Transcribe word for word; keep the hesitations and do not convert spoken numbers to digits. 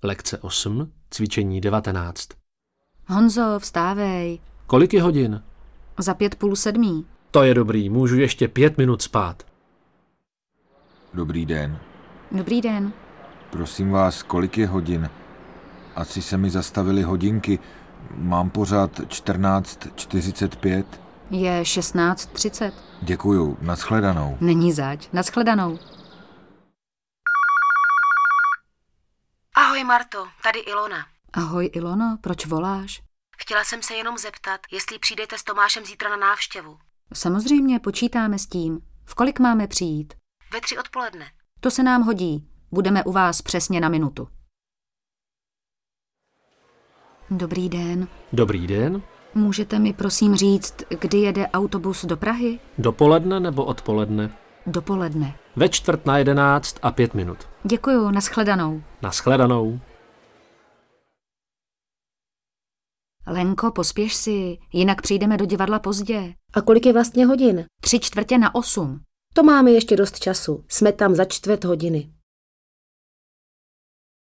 Lekce osm, cvičení devatenáct. Honzo, vstávej. Kolik je hodin? Za pět půl sedmý. To je dobrý, můžu ještě pět minut spát. Dobrý den. Dobrý den. Prosím vás, kolik je hodin? Asi se mi zastavily hodinky. Mám pořád čtrnáct čtyřicet pět. Je šestnáct třicet. Děkuju, nashledanou. Není zač, nashledanou. Ahoj Marto, tady Ilona. Ahoj Ilono, proč voláš? Chtěla jsem se jenom zeptat, jestli přijdete s Tomášem zítra na návštěvu. Samozřejmě počítáme s tím. V kolik máme přijít? Ve tři odpoledne. To se nám hodí. Budeme u vás přesně na minutu. Dobrý den. Dobrý den. Můžete mi prosím říct, kdy jede autobus do Prahy? Dopoledne nebo odpoledne? Dopoledne. Ve čtvrt na jedenáct a pět minut. Děkuju, nashledanou. Nashledanou. Lenko, pospěš si, jinak přijdeme do divadla pozdě. A kolik je vlastně hodin? Tři čtvrtě na osm. To máme ještě dost času. Jsme tam za čtvrt hodiny.